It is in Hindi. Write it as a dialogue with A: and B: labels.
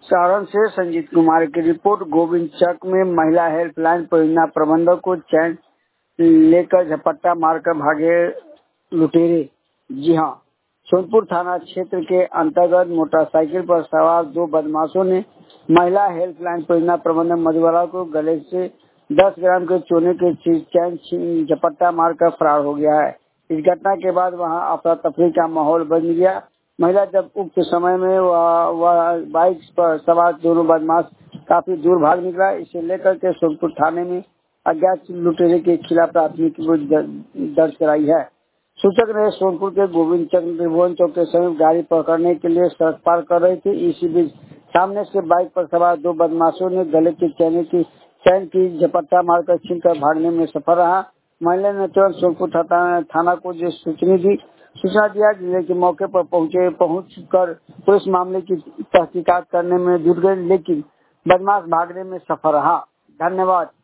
A: सारण से संजीत कुमार की रिपोर्ट। गोविंद चक में महिला हेल्पलाइन परियोजना प्रबंधक को चैन लेकर झपट्टा मारकर भागे लुटेरे। जी हां, सोनपुर थाना क्षेत्र के अंतर्गत मोटरसाइकिल पर सवार दो बदमाशों ने महिला हेल्पलाइन परियोजना प्रबंधक मधुबाला को गले से 10 ग्राम के सोने के चैन झपट्टा मारकर फरार हो गया है। इस घटना के बाद वहां अफरा तफरी का माहौल बन गया। महिला जब उक्त समय में वह बाइक पर सवार दोनों बदमाश काफी दूर भाग निकला। इसे लेकर के सोनपुर थाने में अज्ञात लुटेरे के खिलाफ प्राथमिकी दर्ज कराई है। सूचक ने सोनपुर के गोविंद चक त्रिभुवन चौक के समीप गाड़ी पकड़ने के लिए सड़क पार कर रहे थे। इसी बीच सामने से बाइक पर सवार दो बदमाशों ने गले के चैन की झपट्टा मारकर छीनकर भागने में सफल रहा। महिला ने तुरंत सोनपुर थाना को सूचना दिया। जिले के मौके पर पहुंचकर पुलिस मामले की तहकीकात करने में जुट गई, लेकिन बदमाश भागने में सफल रहा। धन्यवाद।